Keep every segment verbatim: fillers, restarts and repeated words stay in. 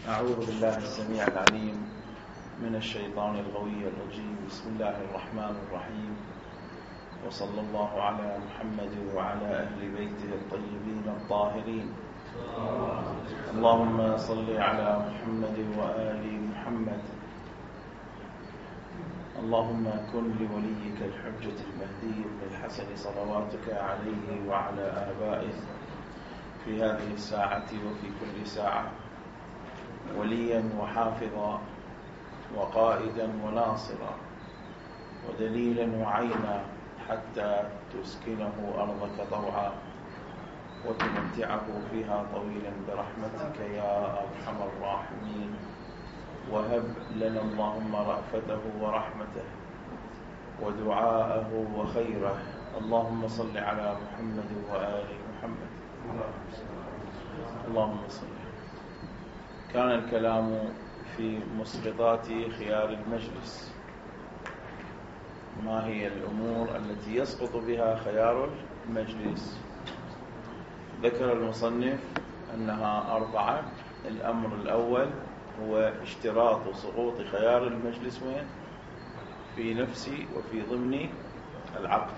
أعوذ بالله السميع العليم من الشيطان الغوي الرجيم. بسم الله الرحمن الرحيم، وصلى الله على محمد وعلى أهل بيته الطيبين الطاهرين. اللهم صل على محمد وآل محمد. اللهم كن لوليك الحجة المهدي بن الحسن صلواتك عليه وعلى آبائه في هذه الساعة وفي كل ساعة وليا وحافظا وقائدا وناصرا ودليلا وعينا، حتى تسكنه أرضك طوعا وتمتعه فيها طويلا برحمتك يا أرحم الراحمين. وهب لنا اللهم رأفته ورحمته ودعاءه وخيره. اللهم صل على محمد وآل محمد. اللهم صل. كان الكلام في مسقطات خيار المجلس. ما هي الأمور التي يسقط بها خيار المجلس؟ ذكر المصنف أنها أربعة. الأمر الأول هو اشتراط سقوط خيار المجلس وين؟ في نفس وفي ضمن العقد.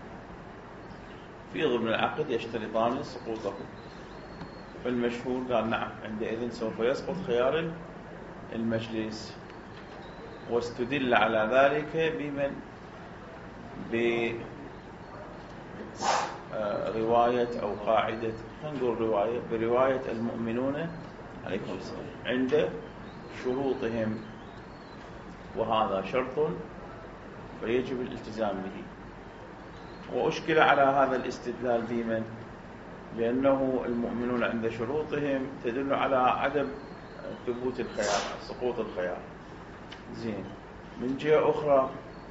في ضمن العقد يشترطان سقوطه، فالمشهور قال نعم، عندئذ سوف يسقط خيار المجلس. واستدل على ذلك بمن؟ برواية أو قاعدة، نقول رواية، برواية المؤمنون عليكم السلام عند شروطهم، وهذا شرط فيجب الالتزام به. وأشكل على هذا الاستدلال بمن؟ لأنه المؤمنون عند شروطهم تدل على عدم ثبوت الخيار، سقوط الخيار. زين. من جهة أخرى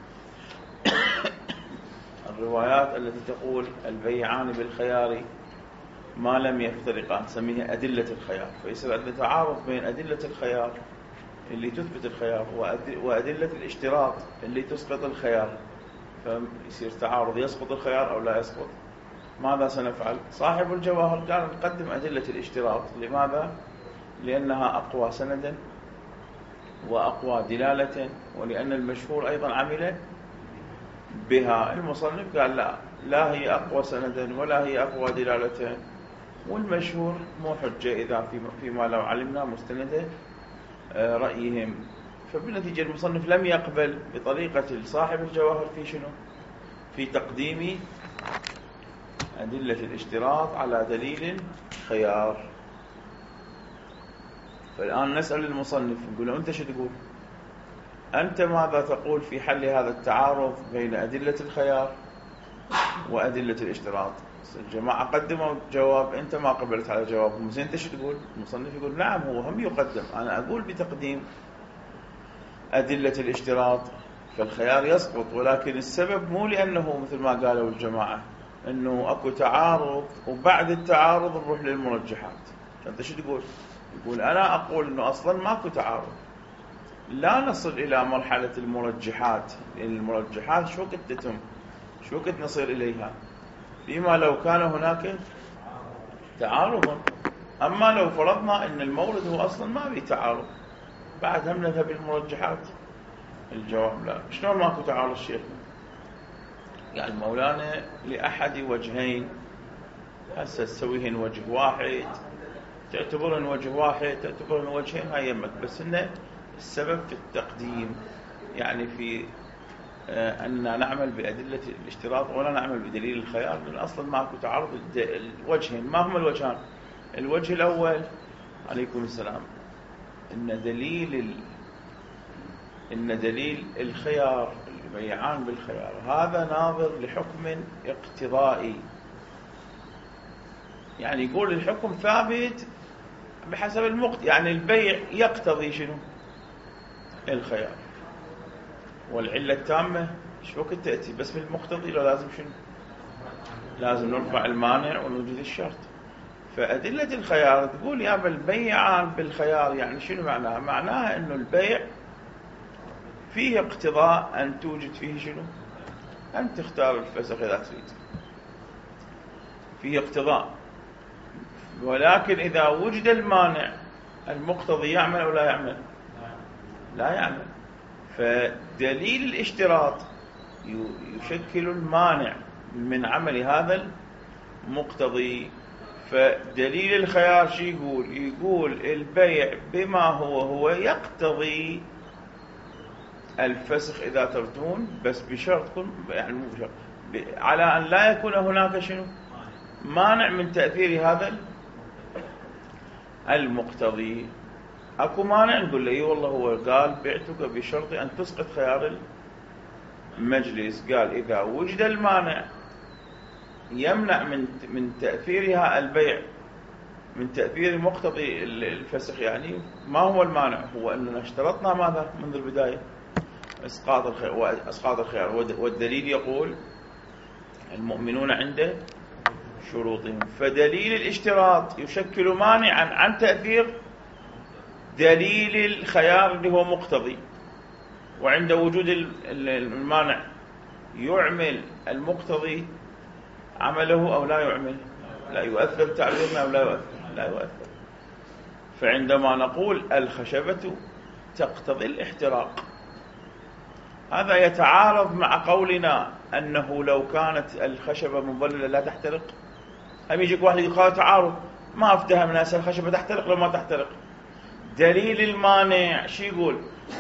الروايات التي تقول البيعان بالخيار ما لم يفترقا نسميها أدلة الخيار، فيصير عندنا تعارض بين أدلة الخيار اللي تثبت الخيار وأدلة الاشتراط اللي تسقط الخيار، فيصير تعارض، يسقط الخيار أو لا يسقط. ماذا سنفعل؟ صاحب الجواهر قال نقدم أدلة الاشتراط. لماذا؟ لأنها أقوى سندا وأقوى دلالة، ولأن المشهور أيضا عمل بها. المصنف قال لا، لا هي أقوى سندا ولا هي أقوى دلالة، والمشهور مو حجة إذا فيما لو علمنا مستند رأيهم. فبالنتيجة المصنف لم يقبل بطريقة صاحب الجواهر في شنو؟ في تقديم أدلة الاشتراط على دليل خيار. فالآن نسأل المصنف، نقول له أنت شو تقول؟ أنت ماذا تقول في حل هذا التعارض بين أدلة الخيار وأدلة الاشتراط؟ الجماعة قدموا جواب، أنت ما قبلت على جوابهم، زين أنت شو تقول؟ المصنف يقول نعم، هو هم يقدم، أنا أقول بتقديم أدلة الاشتراط فالخيار يسقط، ولكن السبب مو لأنه مثل ما قالوا الجماعة أنه أكو تعارض وبعد التعارض نروح للمرجحات. أنت شو تقول؟ يقول أنا أقول أنه أصلا ماكو تعارض، لا نصل إلى مرحلة المرجحات، لأن المرجحات شو وقت تتم، شو وقت نصل إليها؟ فيما لو كان هناك تعارض. أما لو فرضنا أن المورد هو أصلا ما في تعارض، بعد هم نذهب للمرجحات. الجواب لا. شلون ماكو تعارض الشيخ؟ يعني مولانا لأحد وجهين، هسه تسويهن وجه واحد، تعتبرهن وجه واحد، تعتبرهن وجهين، هاي يمك، بس إنه السبب في التقديم، يعني في آه أن نعمل بأدلة الاشتراط ولا نعمل بدليل الخيار، لأن أصلا ماكو تعارض. الوجهين ما هم الوجهان؟ الوجه الأول عليكم السلام، إن دليل ال... إن دليل الخيار، البيعان بالخيار، هذا ناظر لحكم اقتضائي، يعني يقول الحكم ثابت بحسب المقتضى، يعني البيع يقتضي شنو؟ الخيار. والعلة التامة شو وقت تأتي؟ بس بالمقتضي، لو لازم شنو؟ لازم نرفع المانع ونوجد الشرط. فأدلة الخيار تقول يا بالبيعان بالخيار، يعني شنو معناها؟ معناها إنه البيع فيه اقتضاء أن توجد فيه شنو؟ أن تختار الفسخ إذا تريد، فيه اقتضاء. ولكن إذا وجد المانع المقتضي يعمل أو لا يعمل؟ لا يعمل. فدليل الاشتراط يشكل المانع من عمل هذا المقتضي. فدليل الخيار شو يقول؟ يقول البيع بما هو هو يقتضي الفسخ إذا ترتون، بس بشرط كن يعني مو بشرط، على أن لا يكون هناك شنو؟ مانع من تأثير هذا المقتضي. أكو مانع؟ نقول له إي والله هو قال بعتك بشرط أن تسقط خيار المجلس. قال إذا وجد المانع يمنع من من تأثيرها البيع، من تأثير مقتضي الفسخ، يعني ما هو المانع؟ هو أننا اشترطنا ماذا منذ البداية؟ إسقاط الخيار وإسقاط الخيار. والدليل يقول المؤمنون عند شروطهم. فدليل الاشتراط يشكل مانعا عن تأثير دليل الخيار اللي هو مقتضي. وعند وجود المانع يعمل المقتضي عمله أو لا يعمل؟ لا يؤثر تعبيرنا أو لا يؤثر؟ لا يؤثر. فعندما نقول الخشبة تقتضي الاحتراق، هذا يتعارض مع قولنا أنه لو كانت الخشبة مبللة لا تحترق. هم يجيك واحد يقول تعارض، ما افتهم الناس الخشبة تحترق لو ما تحترق. دليل المانع شو يقول؟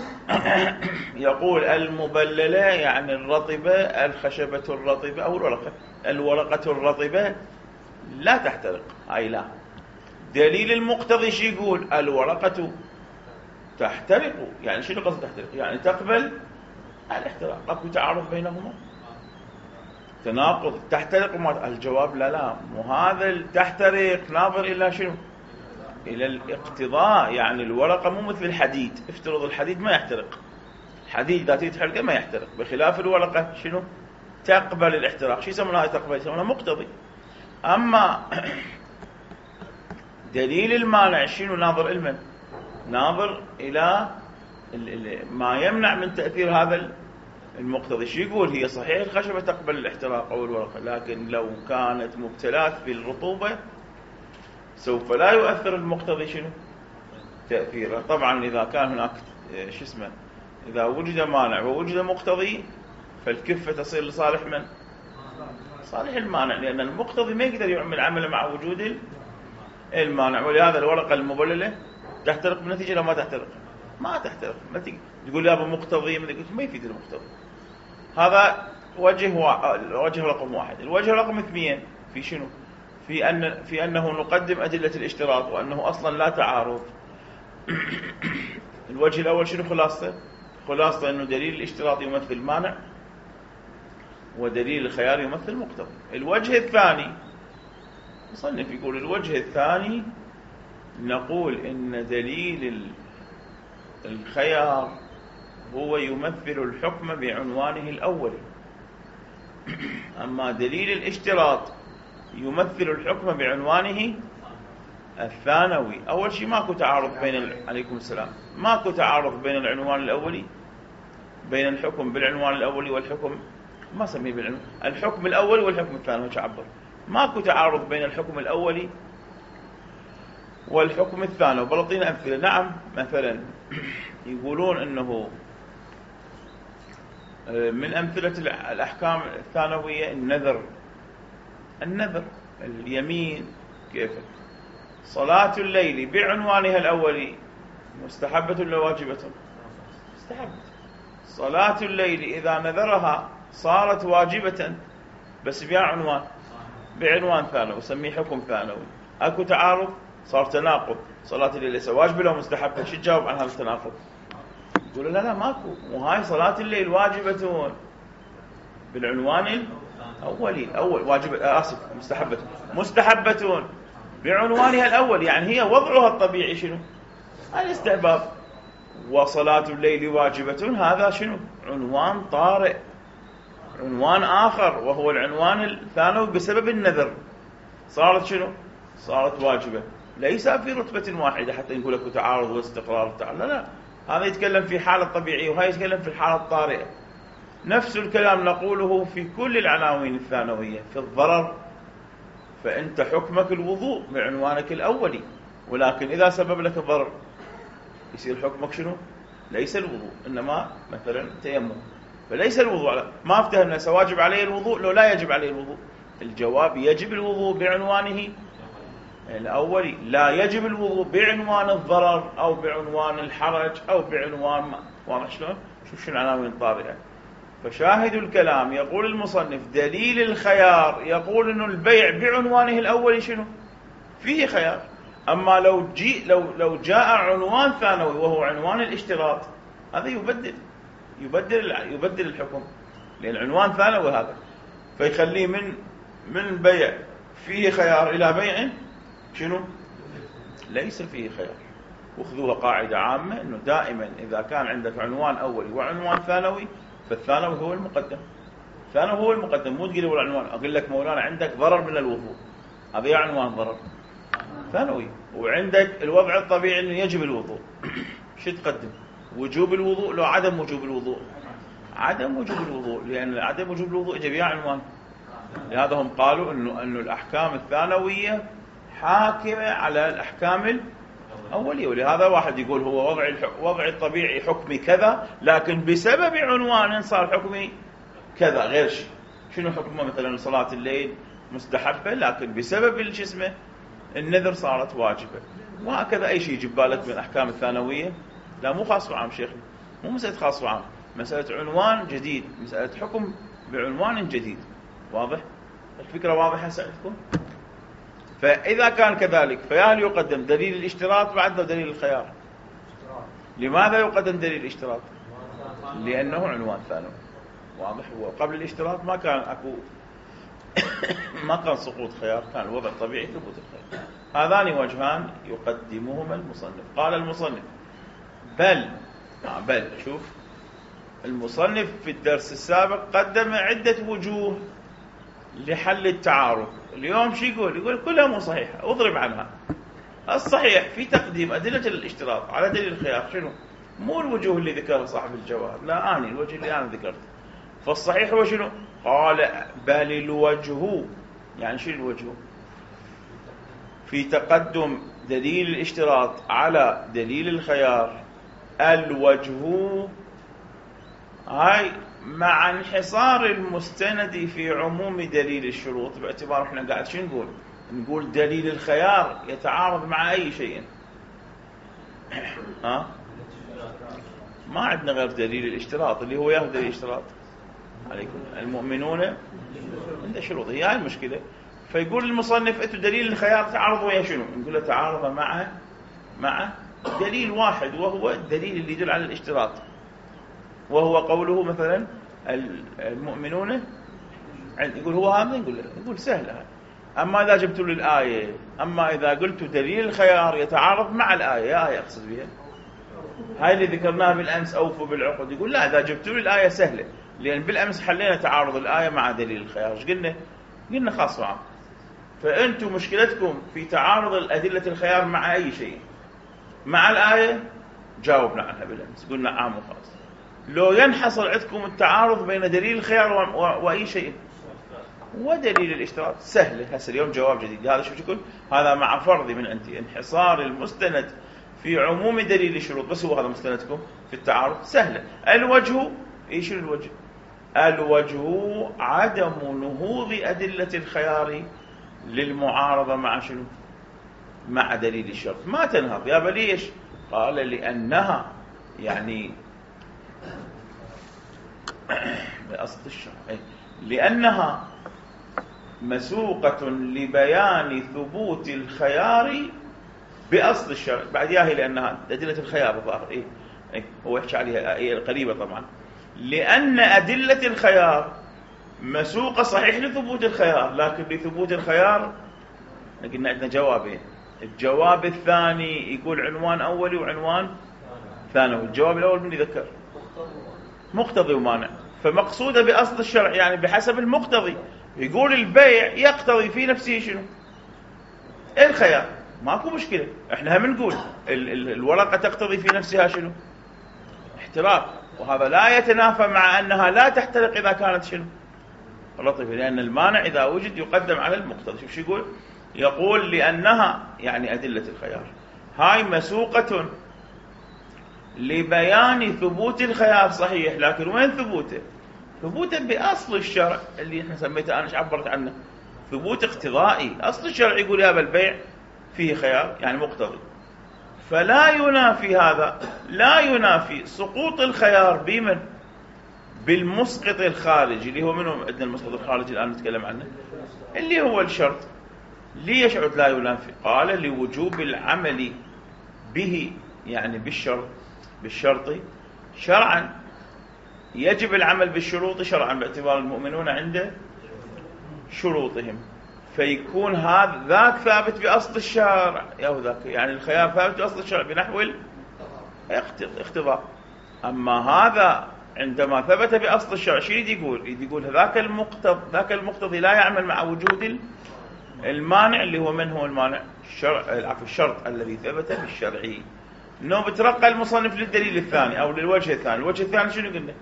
يقول المبللة يعني الرطبة، الخشبة الرطبة أو الورقة، الورقة الرطبة لا تحترق، هاي لا. دليل المقتضي شو يقول؟ الورقة تحترق. يعني شنو قصد تحترق؟ يعني تقبل الاحتراق. اكو تعارض بينهما؟ تناقض. تحترق وما الجواب لا لا، مو هذا تحترق ناظر إلى شنو؟ إلى الاقتضاء. يعني الورقة مو مثل الحديد. افترض الحديد ما يحترق، الحديد إذا تيجي تحرقه ما يحترق، بخلاف الورقة شنو؟ تقبل الاحتراق. شو يسمونها تقبل؟ يسمونها مقتضي. أما دليل المانع شنو؟ ناظر إلمن؟ ناظر إلى ما يمنع من تأثير هذا المقتضي. شو يقول؟ هي صحيح الخشبة تقبل الاحتراق أو الورقة، لكن لو كانت مبتلات بالرطوبة سوف لا يؤثر المقتضي شنو؟ تأثيره. طبعا إذا كان هناك شو اسمه، إذا وجد مانع ووجد مقتضي فالكفة تصير لصالح من؟ صالح المانع، لأن المقتضي ما يقدر يعمل عمله مع وجود المانع. ولهذا الورقة المبللة تحترق بنتيجة لو ما تحترق؟ ما تحترق. ما تقول يا أبو مقتضي، ما يفيد المقتضي. هذا وجه و... وجه رقم واحد. الوجه رقم اثنين في شنو؟ في أن في أنه نقدم أدلة الاشتراط وأنه أصلا لا تعارض. الوجه الأول شنو خلاصته؟ خلاصته أنه دليل الاشتراط يمثل مانع ودليل الخيار يمثل مقتضي. الوجه الثاني مصنف يقول الوجه الثاني نقول إن دليل الخيار هو يمثل الحكم بعنوانه الأول، أما دليل الاشتراط يمثل الحكم بعنوانه الثانوي. أول شيء ماكو تعارض بين ال... عليكم السلام، ماكو تعارض بين العنوان الأولي، بين الحكم بالعنوان الأولي والحكم ما سميه بالعنوان الحكم الأولي والحكم الثانوي. وش عبر؟ ماكو تعارض بين الحكم الأولي والحكم الثانوي. بلطينا أمثلة. نعم، مثلا يقولون أنه من أمثلة الأحكام الثانوية النذر. النذر اليمين كيف؟ صلاة الليل بعنوانها الأولي مستحبة ولا واجبة؟ مستحبة. صلاة الليل إذا نذرها صارت واجبة، بس بها عنوان، بعنوان ثانوي، وسميه حكم ثانوي. أكو تعارض؟ صار تناقض. صلاة الليل ليس واجبة لو مستحبة. شو تجاوب عن هذا التناقض؟ يقول لا لا ماكو، وهاي صلاة الليل واجبة بالعنوان الأولي. الأول واجبة، آسف، مستحبة. مستحبة بعنوانها الأول، يعني هي وضعها الطبيعي شنو؟ الاستحباب. وصلاة الليل واجبة هذا شنو؟ عنوان طارئ، عنوان آخر، وهو العنوان الثانوي بسبب النذر. صارت شنو؟ صارت واجبة. ليس في رتبة واحدة حتى نقول لك تعارض واستقرار. لا لا، هذا يتكلم في حالة طبيعية وهذا يتكلم في الحالة الطارئة. نفس الكلام نقوله في كل العناوين الثانوية. في الضرر فأنت حكمك الوضوء بعنوانك الأولي، ولكن إذا سبب لك ضرر يصير حكمك شنو؟ ليس الوضوء، إنما مثلا تيمم. فليس الوضوء على ما افتهمنا سواجب عليه الوضوء لو لا يجب عليه الوضوء. الجواب يجب الوضوء بعنوانه الأولي، لا يجب الوضوء بعنوان الضرر أو بعنوان الحرج أو بعنوان ما. واضح شلون؟ شوف شو العناوين الطارئة. فشاهد الكلام يقول المصنف دليل الخيار يقول إنه البيع بعنوانه الأولي شنو؟ فيه خيار. أما لو جي لو لو جاء عنوان ثانوي وهو عنوان الاشتراط، هذا يبدل يبدل يبدل الحكم، لأن عنوان ثانوي هذا، فيخليه من من بيع فيه خيار إلى بيع شنو؟ ليس فيه خيار. وخذوها قاعدة عامة إنه دائما إذا كان عندك عنوان أولي وعنوان ثانوي، فالثانوي هو المقدم. الثانوي هو المقدم. مو تقول لي العنوان، أقول لك مولانا عندك ضرر من الوضوء، هذا عنوان ضرر ثانوي. وعندك الوضع الطبيعي إنه يجب الوضوء، شو تقدم؟ وجوب الوضوء لو عدم وجوب الوضوء؟ عدم وجوب الوضوء، لأن عدم وجوب الوضوء جاء عنوان. لهذا هم قالوا إنه إنه الأحكام الثانوية حاكمة على الأحكام الأولية. ولهذا واحد يقول هو وضع وضع الطبيعي حكمي كذا، لكن بسبب عنوان صار حكمي كذا غير شيء. شنو حكمه؟ مثلا صلاة الليل مستحبة، لكن بسبب الجسم النذر صارت واجبة. وهكذا أي شيء يجب بالك من الأحكام الثانوية، لا مو خاص وعام شيخي، مو مسألة خاص وعام، مسألة عنوان جديد، مسألة حكم بعنوان جديد. واضح؟ الفكرة واضحة سألتكم؟ فإذا كان كذلك فهل يقدم دليل الاشتراط بعد دليل الخيار؟ لماذا يقدم دليل الاشتراط؟ لأنه عنوان ثانوي. واضح؟ وقبل الاشتراط ما كان أكو ما كان سقوط خيار، كان الوضع الطبيعي ثبوت الخيار. هذان وجهان يقدمهما المصنف. قال المصنف بل آه بل شوف المصنف في الدرس السابق قدم عدة وجوه لحل التعارض. اليوم شو يقول؟ يقول كلها مو صحيحة، اضرب عنها. الصحيح في تقديم أدلة الاشتراط على دليل الخيار شنو؟ مو الوجوه اللي ذكرها صاحب الجواب، لا أني الوجه اللي أنا ذكرته. فالصحيح هو شنو؟ قال بل الوجه، يعني شنو الوجه؟ في تقدم دليل الاشتراط على دليل الخيار. الوجه هاي مع انحصار المستند في عموم دليل الشروط، باعتبار احنا قاعد شو نقول؟ نقول دليل الخيار يتعارض مع أي شيء. ها؟ ما عندنا غير دليل الاشتراط اللي هو ياهو دليل الاشتراط عليكم المؤمنون عند شروط، هي هاي المشكلة. فيقول المصنف انتوا دليل الخيار تعارض ويا شنو؟ نقول له تعارض مع مع دليل واحد، وهو الدليل اللي يدل على الاشتراط، وهو قوله مثلا المؤمنون. يقول هو هذا، نقول له نقول سهلة. أما إذا جبت له الآية، أما إذا قلت دليل الخيار يتعارض مع الآية، يا آية أقصد بها هاي اللي ذكرناها بالأمس أوفوا بالعقد. يقول لا، إذا جبت له الآية سهلة، لأن بالأمس حلينا تعارض الآية مع دليل الخيار. ايش قلنا؟ قلنا خاص وعام. فأنتم مشكلتكم في تعارض الأدلة الخيار مع أي شيء. مع الآية جاوبنا عنها بالأمس، قلنا عام وخاص. لو ينحصر عندكم التعارض بين دليل الخيار وأي شيء ودليل الاشتراط، سهلة. هسه اليوم جواب جديد. هذا شو تقول؟ هذا مع فرضي من عندي انحصار المستند في عموم دليل الشروط، بس هو هذا مستندكم في التعارض، سهلة. الوجه ايش الوجه؟ الوجه عدم نهوض أدلة الخيار للمعارضة مع شنو؟ مع دليل الشرط. ما تنهض يا بليش؟ قال لأنها يعني بأصل الشرع، لأنها مسوقة لبيان ثبوت الخيار بأصل الشرع. بعد ياهي لأنها أدلة الخيار الظاهر إيه؟ إيه هو يحكي عليها إيه القريبة طبعا. لأن أدلة الخيار مسوقة صحيح لثبوت الخيار، لكن لثبوت الخيار قلنا عندنا جوابين. الجواب الثاني يقول عنوان أولي وعنوان ثانوي. الجواب الأول من يذكر مقتضي ومانع، فمقصودة بأصل الشرع يعني بحسب المقتضي. يقول البيع يقتضي في نفسه شنو؟ الخيار، ماكو مشكلة. احنا هم نقول ال ال الورقة تقتضي في نفسها شنو؟ احتراق، وهذا لا يتنافى مع أنها لا تحترق إذا كانت شنو؟ لطيفة، لأن المانع إذا وجد يقدم على المقتضي. شوف شو يقول؟ يقول لأنها يعني أدلة الخيار هاي مسوقة لبيان ثبوت الخيار صحيح، لكن وين ثبوته؟ ثبوته بأصل الشرع اللي احنا سميته أنا عبرت عنه ثبوت اقتضائي. أصل الشرع يقول يا بالبيع فيه خيار يعني مقتضي، فلا ينافي هذا، لا ينافي سقوط الخيار بمن؟ بالمسقط الخارجي اللي هو منه عندنا المسقط الخارجي الآن نتكلم عنه اللي هو الشرط. ليش عد لا ينافي؟ قال لوجوب العمل به يعني بالشرط، بالشرط شرعا يجب العمل بالشروط شرعا باعتبار المؤمنون عند شروطهم، فيكون هذا ذاك ثابت بأصل الشرع أو ذاك يعني الخيار ثابت بأصل الشرع بنحو الاقتضاء. أما هذا عندما ثبت بأصل الشرع شو يريد يقول؟ يريد يقول ذاك المقتضي ذاك المقتضي لا يعمل مع وجود المانع اللي هو من هو المانع؟ الشرع العفو الشرط الذي ثبت بالشرعي. انه بترقى المصنف للدليل الثاني او للوجه الثاني. الوجه الثاني شنو قلنا؟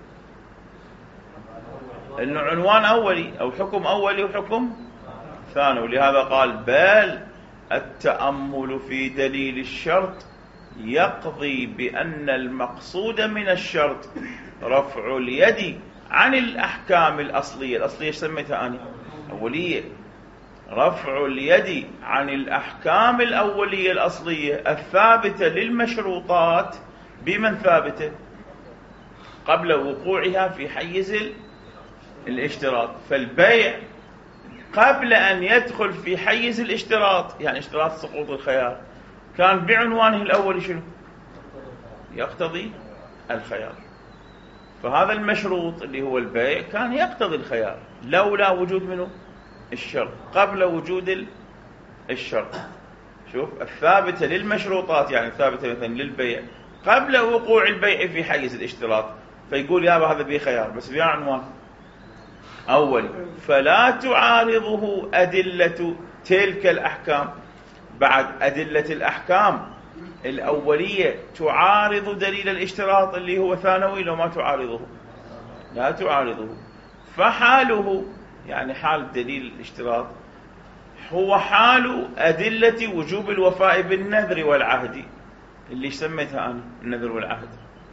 انه عنوان اولي او حكم اولي وحكم ثانوي، ولهذا قال بل التأمل في دليل الشرط يقضي بأن المقصود من الشرط رفع اليد عن الأحكام الأصلية. الأصلية ايش سميتها أنا؟ أولية. رفع اليد عن الأحكام الأولية الأصلية الثابتة للمشروطات بمن ثابتة؟ قبل وقوعها في حيز الاشتراط. فالبيع قبل أن يدخل في حيز الاشتراط يعني اشتراط سقوط الخيار كان بعنوانه الأول شنو؟ يقتضي الخيار. فهذا المشروط اللي هو البيع كان يقتضي الخيار لولا وجود منه الشرط قبل وجود الشرط. شوف الثابتة للمشروطات يعني ثابتة مثلا للبيع قبل وقوع البيع في حيز الاشتراط، فيقول يا هذا بيه خيار بس بيه عنوان أولي، فلا تعارضه أدلة تلك الأحكام. بعد أدلة الأحكام الأولية تعارض دليل الاشتراط اللي هو ثانوي لو ما تعارضه؟ لا تعارضه. فحاله يعني حال دليل الاشتراط هو حال أدلة وجوب الوفاء بالنذر والعهد اللي سميتها أنا النذر والعهد.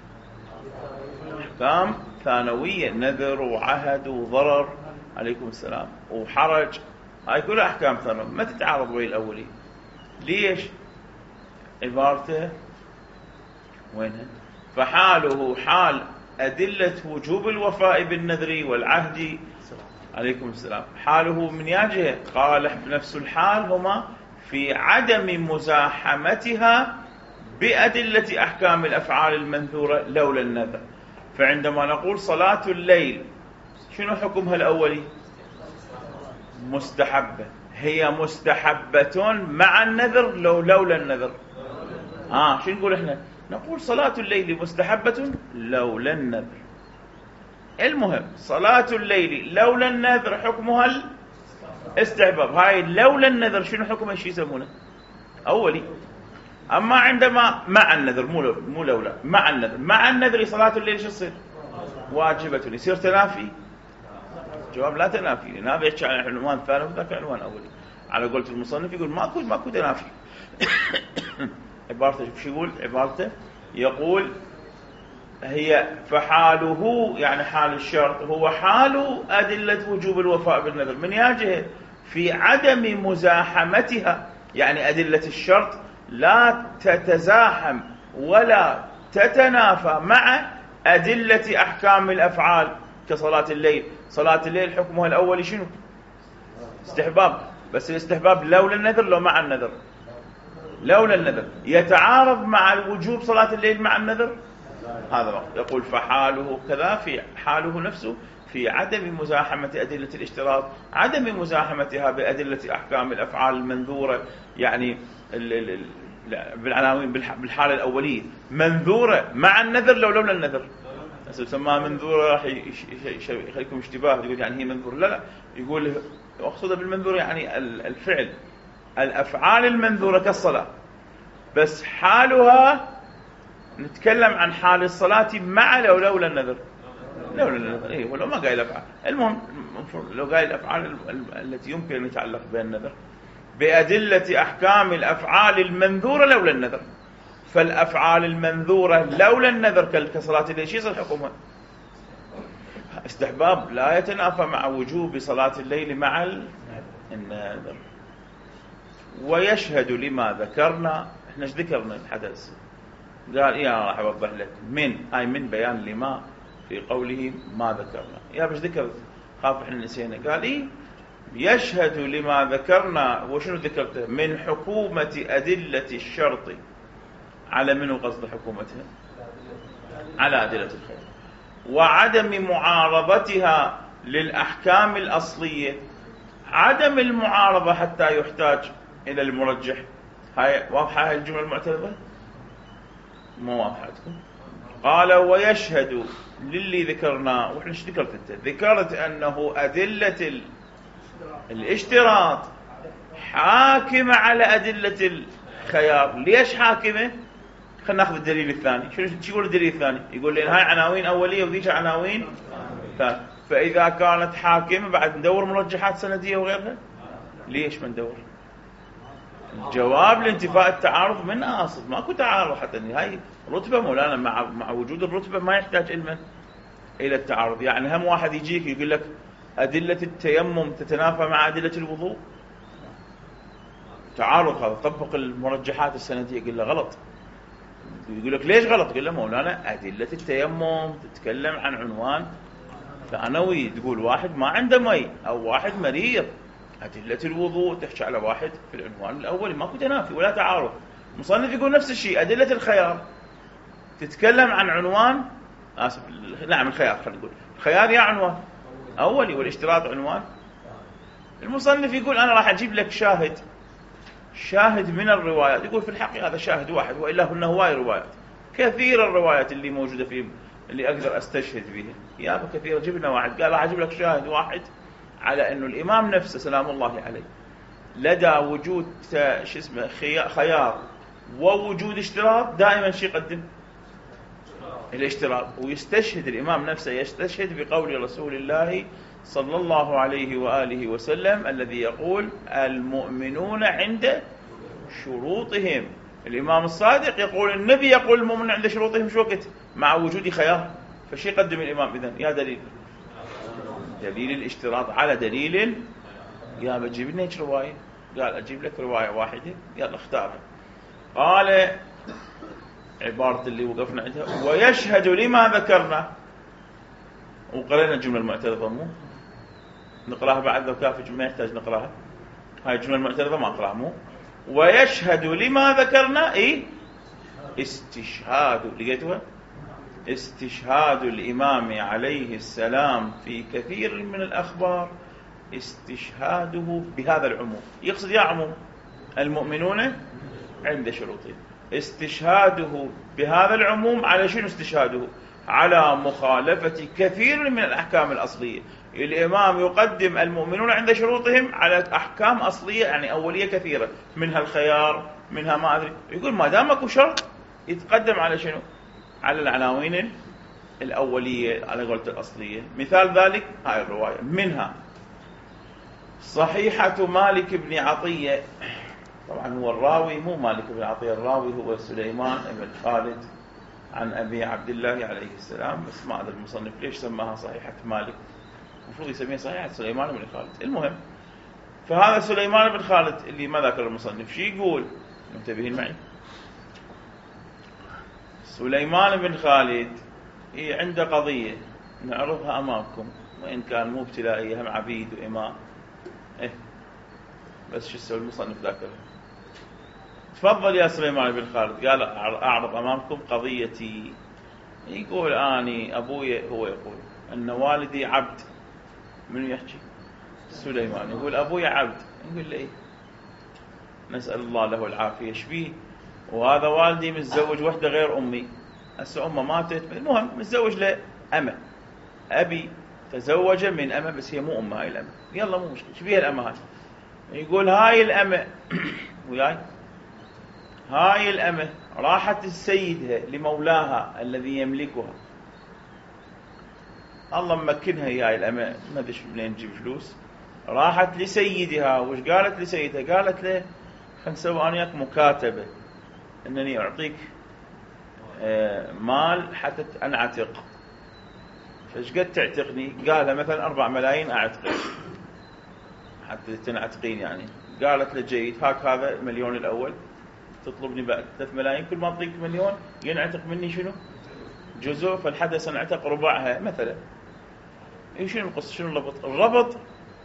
أحكام ثانوية نذر وعهد وضرر عليكم السلام وحرج، هاي كلها أحكام ثانوية ما تتعارض ويا الأولي. ليش؟ عبارته وينها؟ فحاله حال أدلة وجوب الوفاء بالنذر والعهد عليكم السلام حاله من ياجه قال بنفس الحال هما في عدم مزاحمتها بأدلة أحكام الأفعال المنذورة لولا النذر. فعندما نقول صلاة الليل شنو حكمها الأولي؟ مستحبة. هي مستحبة مع النذر لو لولا النذر؟ آه شو نقول إحنا؟ نقول صلاة الليل مستحبة لولا النذر. المهم صلاة الليل لولا النذر حكمها الاستحباب. هاي لولا النذر شنو حكمها؟ شو يسمونه؟ أولي. أما عندما مع النذر مو مو لولا مع النذر مع النذر صلاة الليل شو تصير؟ واجبة. يصير تنافي؟ جواب لا تنافي، لأن هذا يحكي عن عنوان ثاني وذاك عنوان أولي. على قولة المصنف يقول ماكو ماكو تنافي. عبارته شو يقول؟ عبارته يقول هي فحاله يعني حال الشرط هو حال أدلة وجوب الوفاء بالنذر من ياجه في عدم مزاحمتها يعني أدلة الشرط لا تتزاحم ولا تتنافى مع أدلة أحكام الأفعال كصلاة الليل. صلاة الليل حكمها الأول شنو؟ استحباب، بس الاستحباب لولا النذر لو مع النذر؟ لولا النذر. يتعارض مع الوجوب صلاة الليل مع النذر؟ هذا وقت يقول فحاله كذا في حاله نفسه في عدم مزاحمة أدلة الاشتراط عدم مزاحمتها بأدلة أحكام الأفعال المنذورة يعني بالعناوين بالحالة الأولية منذورة مع النذر لو لولا النذر. سماها منذورة راح يخليكم اشتباه يقول يعني هي منذورة، لا لا يقول أقصد بالمنذورة يعني الفعل الأفعال المنذورة كالصلاة، بس حالها نتكلم عن حال الصلاة مع لو لولا النذر لولا النذر إيه ولو ما قايل الأفعال. المهم لو قايل الأفعال التي يمكن أن يتعلق بها النذر بأدلة أحكام الأفعال المنذورة لولا النذر. فالأفعال المنذورة لولا النذر كصلاة الليل شو يصير حكمها؟ استحباب لا يتنافى مع وجوب صلاة الليل مع النذر. ويشهد لما ذكرنا، احنا ايش ذكرنا الحدث؟ قال ايه انا راح اوضح لك من هاي من بيان لما في قوله ما ذكرنا. يا بس ذكر خاف احنا نسينا. قال ايه يشهد لما ذكرنا. وشنو ذكرته؟ من حكومة أدلة الشرط على منو قصد حكومتها؟ على أدلة الخير. وعدم معارضتها للأحكام الأصلية. عدم المعارضة حتى يحتاج إلى المرجح. هاي واضحة هاي الجملة المعترضة؟ مو واضحة عندكم؟ قال ويشهد للي ذكرناه. وإحنا ايش ذكرت أنت؟ ذكرت أنه أدلة الاشتراط حاكمة على أدلة الخيار. ليش حاكمة؟ خلينا ناخذ الدليل الثاني. شو يقول الدليل الثاني؟ يقول لنا هاي عناوين أولية وذيك عناوين ثانية. فإذا كانت حاكمة بعد ندور مرجحات سندية وغيرها. ليش ما ندور؟ الجواب لانتفاء التعارض من أصل. ماكو تعارض حتى هاي رتبة مولانا. مع مع وجود الرتبة ما يحتاج علما إلى التعارض. يعني هم واحد يجيك يقول لك أدلة التيمم تتنافى مع أدلة الوضوء. تعارض هذا. طبق المرجحات السندية. يقول له غلط. يقول لك ليش غلط؟ يقول له مولانا أدلة التيمم تتكلم عن عنوان ثانوي. تقول واحد ما عنده مي أو واحد مريض. أدلة الوضوء تحكي على واحد في العنوان الأول. ماكو تنافي ولا تعارض. مصنف يقول نفس الشيء. أدلة الخيار تتكلم عن عنوان آسف نعم الخيار. خلينا نقول الخيار يا عنوان أولي والاشتراط عنوان. المصنف يقول أنا راح أجيب لك شاهد شاهد من الروايات. يقول في الحقيقة هذا شاهد واحد وإلا هن هواي روايات. كثير الروايات اللي موجودة فيه اللي أقدر أستشهد بها. يا كثير. جبنا واحد قال راح أجيب لك شاهد واحد على أنه الإمام نفسه سلام الله عليه لدى وجود شو اسمه خيار ووجود اشتراط دائما شيء يقدم الاشتراط. ويستشهد الإمام نفسه يستشهد بقول رسول الله صلى الله عليه وآله وسلم الذي يقول المؤمنون عند شروطهم. الإمام الصادق يقول النبي يقول المؤمن عند شروطهم شو وقت؟ مع وجود خيار. فشي يقدم الإمام إذن؟ يا دليل دليل الاشتراط على دليل. يا بجيب لنا هيك رواية. قال أجيب لك رواية واحدة يلا اختارها. قال عبارة اللي وقفنا عندها ويشهد لما ذكرنا. وقرأنا الجملة المعترضة مو نقراها بعد. لو كافي ما يحتاج نقراها. هاي الجملة المعترضة ما أقراها مو. ويشهد لما ذكرنا إيه استشهاد. لقيتوها؟ استشهاد الإمام عليه السلام في كثير من الأخبار استشهاده بهذا العموم. يقصد يا عموم المؤمنون عند شروطهم. استشهاده بهذا العموم على شنو استشهاده؟ على مخالفة كثير من الأحكام الأصلية. الإمام يقدم المؤمنون عند شروطهم على أحكام أصلية يعني أولية كثيرة منها الخيار منها ما أدري. يقول ما دامك شرط يتقدم على شنو؟ على العناوين الأولية على قولة الأصلية. مثال ذلك هاي الرواية منها صحيحة مالك بن عطية. طبعا هو الراوي مو مالك بن عطية. الراوي هو سليمان بن خالد عن أبي عبد الله عليه السلام. بس ما أدري المصنف ليش سماها صحيحة مالك. المفروض يسميها صحيحة سليمان بن خالد. المهم فهذا سليمان بن خالد اللي ما ذكر المصنف شي يقول. منتبهين معي؟ سليمان بن خالد هي عنده قضية نعرضها أمامكم وإن كان مو ابتلائية هم عبيد وإماء إيه بس شو يسوي المصنف ذاكره. تفضل يا سليمان بن خالد. قال أعرض أمامكم قضيتي. يقول أني أبوي هو يقول أن والدي عبد. من يحكي؟ سليمان. يقول أبوي عبد. يقول لي نسأل الله له العافية. شبيه؟ وهذا والدي متزوج وحدة غير أمي. هسه أمه ماتت. المهم متزوج لأمه. أبي تزوج من أمه بس هي مو أمه هاي الأمه. يلا مو مشكلة. شبيه الأمه هاي؟ يقول هاي الأمه وياي هاي الأمه راحت السيدها لمولاها الذي يملكها. الله ممكنها هي هاي الأمه ما ادري منين تجيب فلوس. راحت لسيدها. وش قالت لسيدها؟ قالت له خل نسوي أنا وياك مكاتبة أنني أعطيك مال حتى أنعتق. فايش قد تعتقني؟ قالها مثلا أربع ملايين أعتقك حتى تنعتقين يعني. قالت له جيد، هاك هذا المليون الأول، تطلبني بعد ثلاث ملايين، كل ما أعطيك مليون ينعتق مني شنو؟ جزء. فالحدث انعتق ربعها مثلا. ايش شنو القصة؟ شنو الربط؟ الربط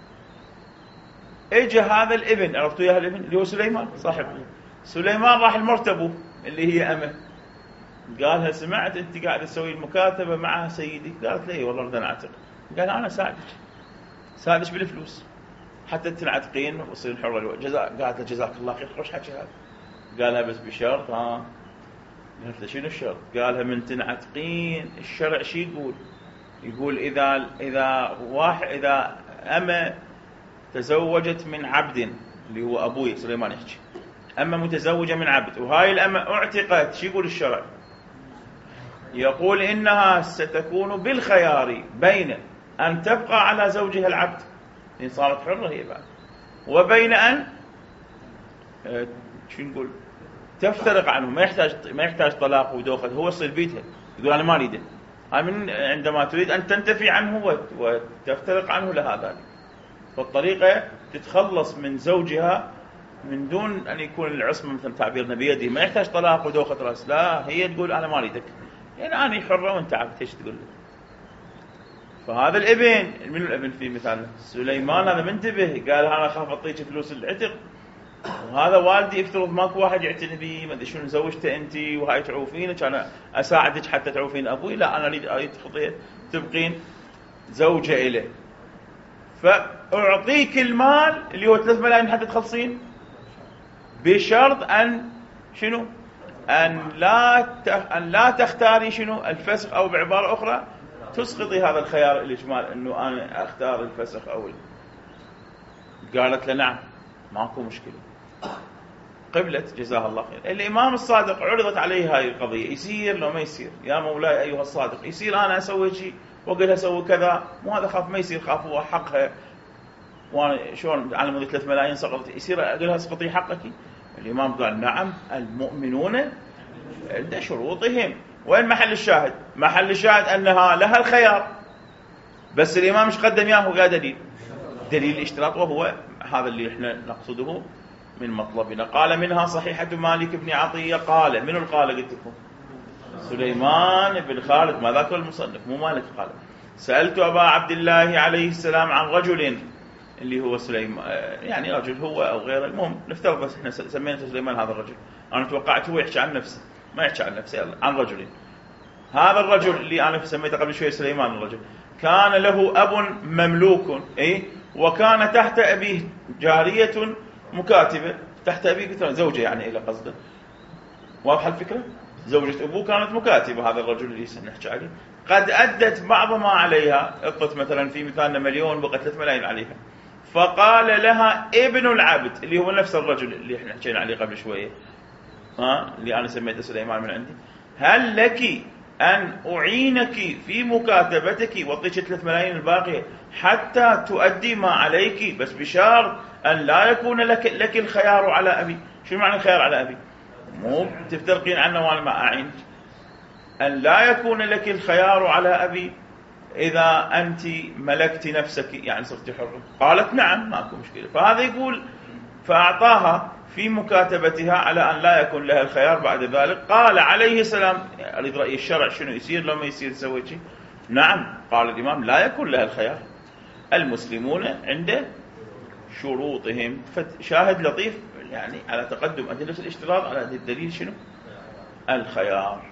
اجى هذا الابن، عرفتوا اياه الابن اللي هو سليمان صاحب سليمان، راح المرتبو اللي هي أمه، قالها سمعت انت قاعد تسوي المكاتبة مع سيدي؟ قالت لي والله بدنا نعتق. قال انا ساعدك ساعدك بالفلوس حتى تنعتقين وتصير حرة جزاء. قالت له جزاك الله خير، خوش حكي هذا. قالها بس بشرط. ها قالت له شنو الشرط؟ قالها من تنعتقين الشرع شي يقول؟ يقول اذا اذا واحد اذا أمه تزوجت من عبد، اللي هو ابوي سليمان يحكي، أما متزوجة من عبد وهاي الأمة اعتقت، شو يقول الشرع؟ يقول إنها ستكون بالخيار بين أن تبقى على زوجها العبد، إن صارت حرة هي بعد، وبين أن اه شو نقول تفترق عنه، ما يحتاج ما يحتاج طلاق ودوخة، هو يصير بيتها. يقول أنا ما أريده. هاي من عندما تريد أن تنتفي عنه وتفترق عنه لهذا. فالطريقة تتخلص من زوجها من دون أن يكون العصمة مثل تعبيرنا بيدي، ما يحتاج طلاق ودوخة رأس، لا، هي تقول أنا ما أريدك، يعني أنا حرة وأنت عبد، إيش تقول لي؟ فهذا الابن، من الابن في مثال سليمان هذا منتبه، قال أنا أخاف أعطيك فلوس العتق، وهذا والدي افترض ماكو واحد يعتني بي، ما أدري شنو زوجته أنت وهاي تعوفينك، أنا أساعدك حتى تعوفين أبوي، لا أنا أريد أريد تبقين زوجة إليه، فأعطيك المال اللي هو ثلاث ملايين حتى تخلصين، بشرط أن شنو؟ أن لا أن لا تختاري شنو؟ الفسخ، أو بعبارة أخرى تسقطي هذا الخيار الإجمال، إنه أنا أختار الفسخ أو ال... قالت له نعم ماكو مشكلة. قبلت جزاها الله خير. الإمام الصادق عرضت عليه هاي القضية، يصير لو ما يصير؟ يا مولاي أيها الصادق، يصير أنا أسوي شيء وقلها أسوي كذا، مو هذا خاف ما يصير، خاف هو حقها، وانا شلون على مود ثلاث ملايين سقطت، يصير اقول لها اسقطي حقك؟ الامام قال نعم المؤمنون عند شروطهم. وين محل الشاهد؟ محل الشاهد انها لها الخيار، بس الامام مش قدم اياه قال دليل دليل الاشتراط، وهو هذا اللي احنا نقصده من مطلبنا. قال منها صحيحة مالك بن عطية قال، من القال قلت لكم؟ سليمان بن خالد، ما ذاك المصنف مو مالك. قال سألت أبا عبد الله عليه السلام عن رجل، اللي هو سليمان، يعني رجل هو أو غيره، المهم نفترض بس احنا سمينا سليمان هذا الرجل، أنا توقعت هو يحكي عن نفسه، ما يحكي عن نفسه، يلا عن رجل. هذا الرجل اللي أنا سميته قبل شوي سليمان الرجل، كان له أب مملوك، إيه، وكان تحت أبيه جارية مكاتبة، تحت أبيه زوجة يعني إلى قصده، واضحة الفكرة؟ زوجة أبوه كانت مكاتبة، هذا الرجل اللي سنحكي عليه، قد أدت بعض ما عليها، اطت مثلا في مثالنا مليون بقت ثلاث ملايين عليها، فقال لها ابن العبد، اللي هو نفس الرجل اللي احنا حكينا عليه قبل شوية، ها اللي أنا سميته سليمان من عندي، هل لك أن أعينك في مكاتبتك وأعطيك ثلاث ملايين الباقية حتى تؤدي ما عليك، بس بشرط أن لا يكون لك, لك الخيار على أبي. شو معنى الخيار على أبي؟ مو تفترقين عنه وأنا ما أعينك، أن لا يكون لك الخيار على أبي إذا أنت ملكت نفسك، يعني صرت حرة. قالت نعم ماكو مشكلة. فهذا يقول فأعطاها في مكاتبتها على أن لا يكون لها الخيار بعد ذلك. قال عليه السلام، أريد رأي الشرع شنو يصير لو ما يصير سوي شيء؟ نعم، قال الإمام لا يكون لها الخيار، المسلمون عند شروطهم. فشاهد لطيف يعني على تقدم أدلة الاشتراط على الدليل شنو؟ الخيار.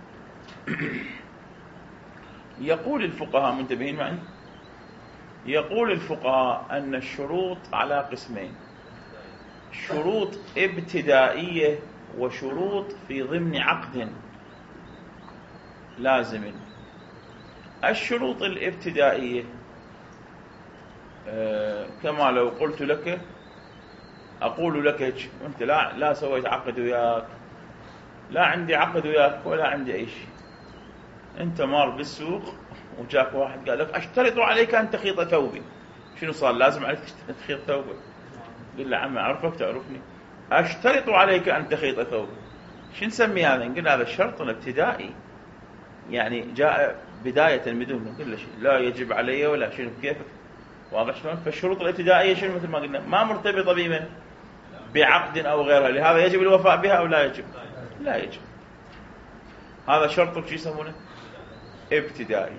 يقول الفقهاء، منتبهين معي؟ يقول الفقهاء أن الشروط على قسمين، شروط ابتدائية وشروط في ضمن عقد لازم. الشروط الابتدائية آه كما لو قلت لك، أقول لك أنت لا لا سويت عقد وياك، لا عندي عقد وياك ولا عندي أي شيء، أنت مار بالسوق وجاك واحد قال لك أشترط عليك أن تخيط ثوبي، شنو صار؟ لازم عليك تخيط ثوبه. قل له عمي أعرفك تعرفني، أشترط عليك أن تخيط ثوبه. شو نسمي هذا؟ نقول هذا شرط ابتدائي، يعني جاء بداية بدون كل شيء، لا يجب علي ولا شنو كيفك. واضح شلون؟ فالشروط الابتدائية شنو مثل ما قلنا ما مرتبطة بمن؟ بعقد أو غيرها، لهذا يجب الوفاء بها أو لا يجب؟ لا يجب. هذا شرط شو يسمونه؟ ابتدائي.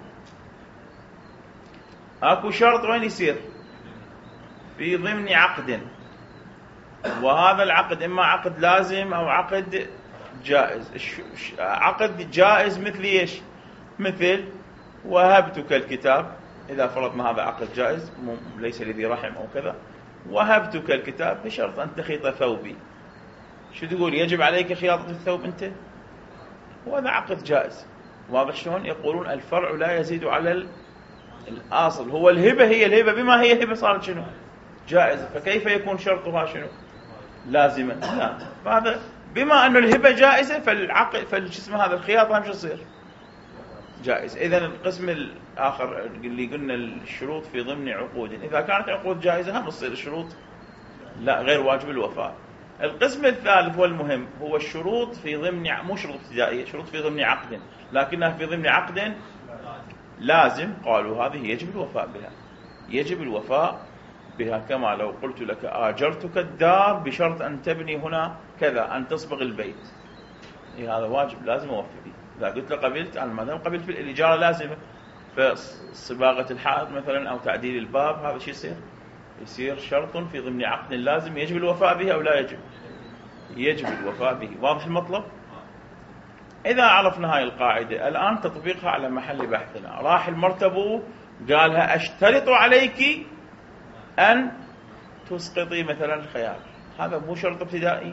اكو شرط وين يصير؟ في ضمن عقد، وهذا العقد اما عقد لازم او عقد جائز. عقد جائز مثل ايش؟ مثل وهبتك الكتاب، اذا فرضنا هذا عقد جائز ليس لذي رحم او كذا، وهبتك الكتاب بشرط ان تخيط ثوبي. شو تقول؟ يجب عليك خياطة الثوب انت؟ وهذا عقد جائز. واضح شلون؟ يقولون الفرع لا يزيد على الاصل. هو الهبة هي الهبة، بما هي الهبة صارت شنو؟ جائزة. فكيف يكون شرطها شنو؟ لازما. لا، فهذا بما أن الهبة جائزة فالعقد فالجسم هذا الخياطة هم شو يصير؟ جائز. إذن القسم الآخر اللي قلنا الشروط في ضمن عقود، إذا كانت عقود جائزة هم تصير الشروط لا غير واجب الوفاء. القسم الثالث والمهم هو الشروط في ضمن، مو شروط ابتدائية، شروط في ضمن عقد لكنها في ضمن عقد لازم. قالوا هذه يجب الوفاء بها، يجب الوفاء بها. كما لو قلت لك آجرتك الدار بشرط أن تبني هنا كذا، أن تصبغ البيت، إيه هذا واجب لازم أوفي به. إذا قلت له قبلت، أنا ما دام قبلت في الإجارة لازمة، فصباغة الحائط مثلا أو تعديل الباب هذا شيء يصير يصير شرط في ضمن عقد لازم. يجب الوفاء به أو لا يجب؟ يجب الوفاء به. واضح المطلب؟ إذا عرفنا هاي القاعدة الآن تطبيقها على محل بحثنا. راح المرتبو قالها أشترط عليك أن تسقطي مثلا الخيار، هذا مو شرط ابتدائي؟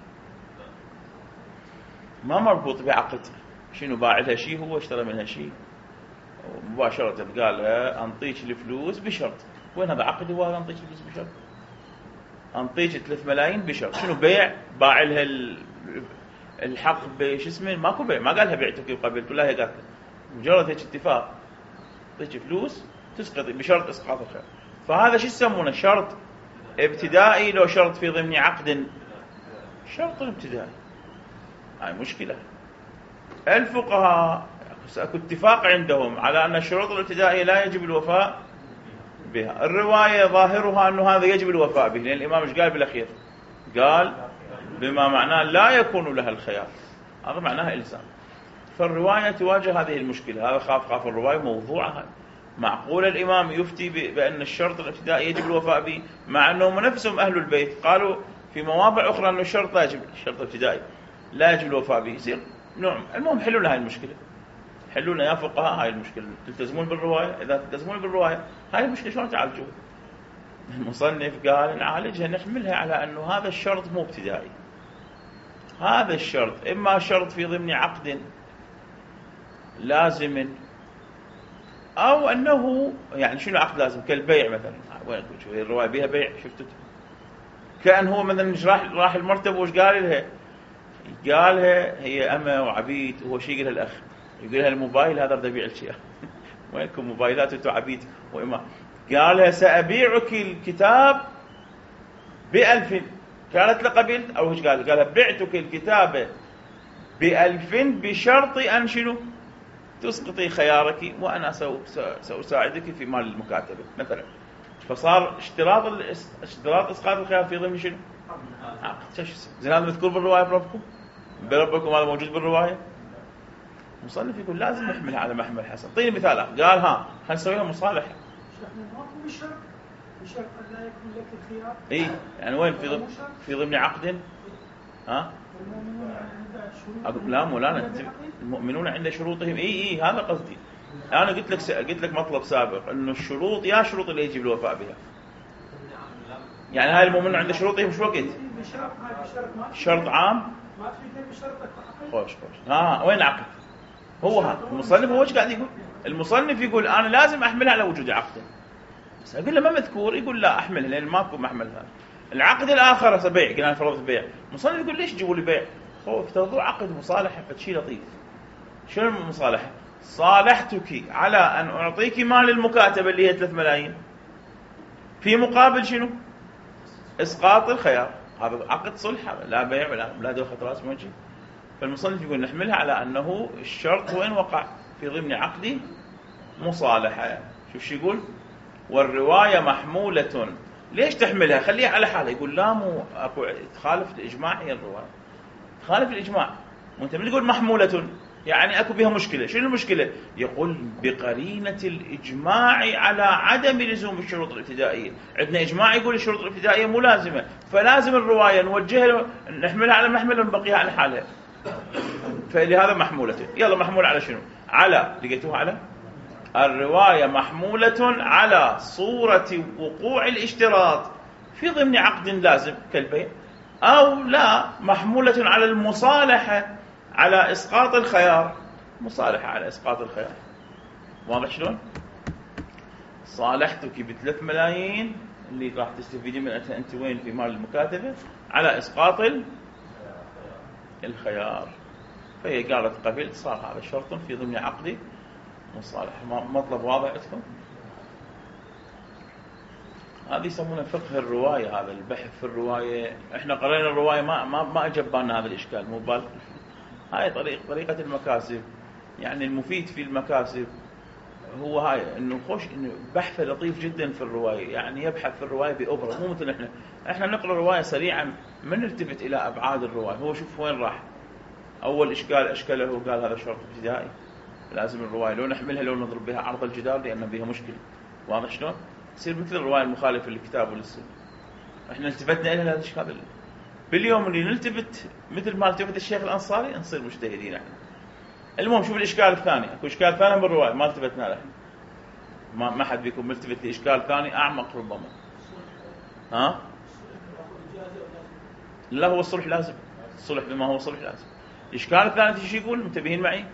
ما مربوط بعقد. شنو باع لها شيء، هو اشترى منها شيء مباشرة، قال لها أنطيك الفلوس بشرط. وين هذا عقد؟ هو هذا أنطيك الفلوس بشرط، أنطيك ثلاث ملايين بشرط. شنو بيع؟ باع لها الحق بش اسمه؟ ماكو بيع، ما قالها بعتك وقبلت، ولا هي قالت مجرد هيك اتفاق، أعطيك فلوس تسقطي بشرط إسقاط الخيار. فهذا شو يسمونه؟ شرط ابتدائي لو شرط في ضمن عقد؟ شرط ابتدائي. هاي مشكلة. الفقهاء اكو اتفاق عندهم على أن الشروط الابتدائية لا يجب الوفاء بها. الرواية ظاهرها أنه هذا يجب الوفاء به، لأن الإمام ايش قال بالأخير؟ قال بما معناه لا يكون لها الخيار، هذا معناها إلزام. فالرواية تواجه هذه المشكلة. هذا خاف خاف الرواية موضوعها. معقول الإمام يفتي بأن الشرط الابتدائي يجب الوفاء به، مع أنهم نفسهم أهل البيت قالوا في مواضع أخرى أن الشرط لا يجب، الشرط الابتدائي لا يجب الوفاء به. يصير نوع. المهم حلوا لنا هاي المشكلة، حلوا لنا يا فقهاء هاي المشكلة. تلتزمون بالرواية؟ إذا تلتزمون بالرواية هاي المشكلة شلون تعالجوها؟ المصنف قال نعالجها، نحملها على أنه هذا الشرط مو ابتدائي. هذا الشرط إما شرط في ضمن عقد لازم، أو أنه يعني شنو عقد لازم؟ كالبيع مثلا. وين شوف الرواية بها بيع، شفتوا؟ كأن هو مثلا راح راح المرتب وش قال لها؟ قالها هي أمة وعبيد، وهو شيء يقول الأخ يقول لها الموبايل هذا بدي أبيع الشيء. وينكم موبايلات أنتم عبيد وإما؟ قالها سأبيعك الكتاب بألف. قالت له قبلت أو إيش قال؟ قالها بعتك الكتاب بألف بشرط أن شنو؟ تسقطي خيارك وأنا سأساعدك في مال المكاتبة مثلا. فصار اشتراط اشتراط إسقاط الخيار في ضمن شنو؟ عقد. زين هذا مذكور بالرواية بربكم؟ بربكم هذا موجود بالرواية؟ المصنف يقول لازم نحملها على محمل حسن. طيب مثال قال ها هنسويها مصالحة. بشرط بشرط أن لا يكون لك الخيار. إيه يعني وين في ضمن في ضمن عقد؟ ها؟ أقول لا مولانا المؤمنون عند شروطهم. إيه إيه هذا قصدي. أنا قلت لك س... قلت لك مطلب سابق إنه الشروط يا شروط اللي يجب الوفاء بها. يعني هاي المؤمنون عند شروطهم شو وقت؟ شرط عام. ما في بشرطك. خوش خوش. ها وين عقد؟ هو هذا المصنف هو ايش قاعد يقول؟ المصنف يقول أنا لازم أحملها على وجود عقد. بس أقول له ما مذكور، يقول لا أحملها لأن ماكو محمل هذا. العقد الآخر هسه بيع، قلنا فرض بيع. المصنف يقول ليش تجيبوا لي بيع؟ هو افترضوا عقد مصالحة فشيء لطيف. شنو المصالحة؟ صالحتك على أن أعطيك مال المكاتبة اللي هي ثلاث ملايين. في مقابل شنو؟ إسقاط الخيار. هذا عقد صلح، لا بيع ولا لا دخل راس وجه. فالمصنف يقول نحملها على أنه الشرط وين وقع؟ في ضمن عقد مصالحة. شوف شو يقول؟ والرواية محمولة. ليش تحملها؟ خليها على حالها. يقول لا، مو أكو تخالف الإجماع. هي الرواية تخالف الإجماع، وأنت من تقول محمولة يعني أكو بها مشكلة. شنو المشكلة؟ يقول بقرينة الإجماع على عدم لزوم الشروط الابتدائية. عندنا إجماع يقول الشروط الابتدائية ملازمة، فلازم الرواية نوجهها نحملها على محمل ونبقيها على حالها. فلهذا محمولة. يلا محمولة على شنو؟ على، لقيتوها على الرواية محمولة على صورة وقوع الاشتراط في ضمن عقد لازم كالبيع، أو لا محمولة على المصالحة على إسقاط الخيار. مصالحة على إسقاط الخيار. واضح شلون؟ صالحتك بثلاث ملايين اللي راح تستفيدين منها أنت وين في مال المكاتبة على إسقاط الخيار. فهي قالت قبلت، صار هذا شرط في ضمن عقد مصالحة. مطلب واضح عندكم؟ هذه يسمونه فقه الرواية، هذا البحث في الرواية. احنا قرينا الرواية ما ما ما اجب بالنا هذا الاشكال، مو بال. هاي طريق طريقة المكاسب. يعني المفيد في المكاسب هو هاي، انه خوش انه بحثه لطيف جدا في الرواية. يعني يبحث في الرواية بأبرة، مو مثل احنا احنا نقرأ الرواية سريعا ما نلتفت الى ابعاد الرواية. هو شوف وين راح. اول اشكال اشكله قال هذا شرط ابتدائي، لازم الرواية لو نحملها لو نضرب بها عرض الجدار لأن بها مشكلة. واضح شلون؟ تصير مثل الرواية المخالفة للكتاب وللسنة. احنا التفتنا إلى هذا الشيء. هذا باليوم اللي نلتفت مثل ما التفت الشيخ الأنصاري نصير مجتهدين احنا. المهم شوف الإشكال الثاني. اكو إشكال ثاني بالرواية ما التفتنا له. ما ما حد بيكون ملتفت لإشكال ثاني أعمق ربما. ها؟ لا، هو الصلح لازم. الصلح بما هو صلح لازم. الإشكال الثاني شو يقول؟ منتبهين معي؟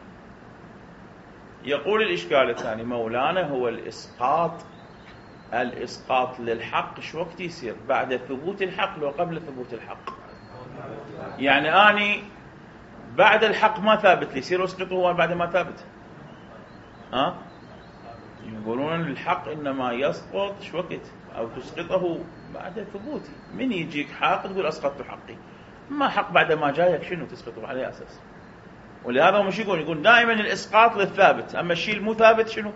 يقول الإشكال الثاني مولانا هو الإسقاط. الإسقاط للحق شو وقت يصير؟ بعد ثبوت الحق لو قبل ثبوت الحق؟ يعني أني بعد الحق ما ثابت لي يصير أسقطه هو بعد ما ثابت. ها؟ يقولون الحق إنما يسقط شو وقت؟ أو تسقطه بعد ثبوته. من يجيك حق تقول أسقطت حقي، ما حق بعد ما جايك شنو تسقطه على أساس؟ ولهذا هم شو يقول؟ يقول دائما الإسقاط للثابت، أما الشيء المو ثابت شنو؟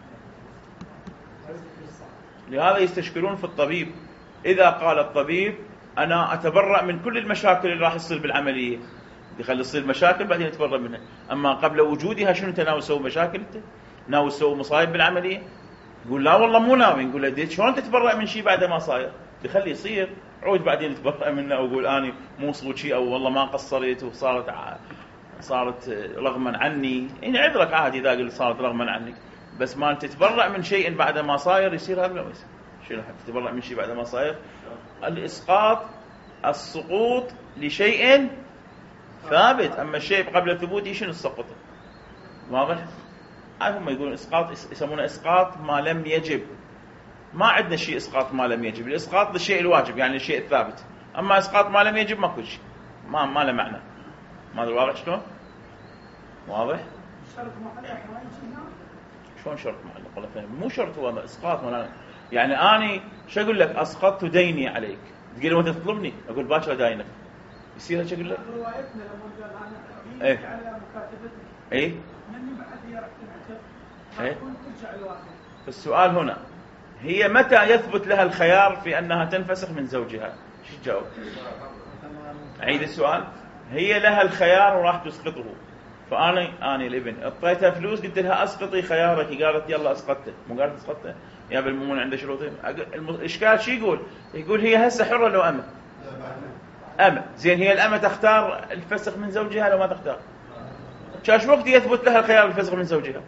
لهذا يستشكلون في الطبيب. إذا قال الطبيب أنا أتبرأ من كل المشاكل اللي راح تصير بالعملية، يخلي تصير مشاكل بعدين يتبرأ منها، أما قبل وجودها شنو أنت ناوي تسوي مشاكل؟ أنت ناوي تسوي مصايب بالعملية؟ يقول لا والله مو ناوي. نقول له شلون تتبرأ من شيء بعد ما صاير؟ تخلي يصير عود بعدين تتبرأ منه ويقول أنا مو صوت شيء، أو والله ما قصرت وصارت صارت رغما عني. إن عذرك عادي إذا قلت صارت رغما عنك، بس ما أنت تتبرأ من شيء بعد ما صاير يصير هذا. لا يصير. شنو حتى تتبرأ من شيء بعد ما صاير؟ الإسقاط السقوط لشيء ثابت، أما الشيء قبل ثبوته شنو السقط؟ واضح؟ هم يقولون إسقاط يسمونه إسقاط ما لم يجب. ما عندنا شيء إسقاط ما لم يجب. الإسقاط للشيء الواجب يعني الشيء الثابت، أما إسقاط ما لم يجب ما كل شيء، ما ما له معنى. ما أدري واضح شلون؟ واضح؟ شرط معلق شلون شرط معلق ولا فهم؟ مو شرط هو إسقاط ولا يعني أني شو أقول لك؟ أسقطت ديني عليك، تقول لي أنت تطلبني، أقول باكر داينك، يصير هيك أقول لك؟ روايتنا لما قال أنا إيه على مكاتبتي إيه مني بعد يركب إيه. ترجع الواحد. السؤال هنا هي متى يثبت لها الخيار في أنها تنفسخ من زوجها؟ شو تجاوب؟ عيد السؤال. هي لها الخيار وراح تسقطه، فأنا أنا الابن أعطيتها فلوس قلت لها أسقطي خيارك، قالت يلا أسقطته. مو قالت أسقطته يا بالمؤمن عنده شروطين. الإشكال شو يقول؟ يقول هي هسه حرة لو أمة أمة زين. هي الأمة تختار الفسخ من زوجها لو ما تختار؟ شاش وقت يثبت لها الخيار الفسخ من زوجها؟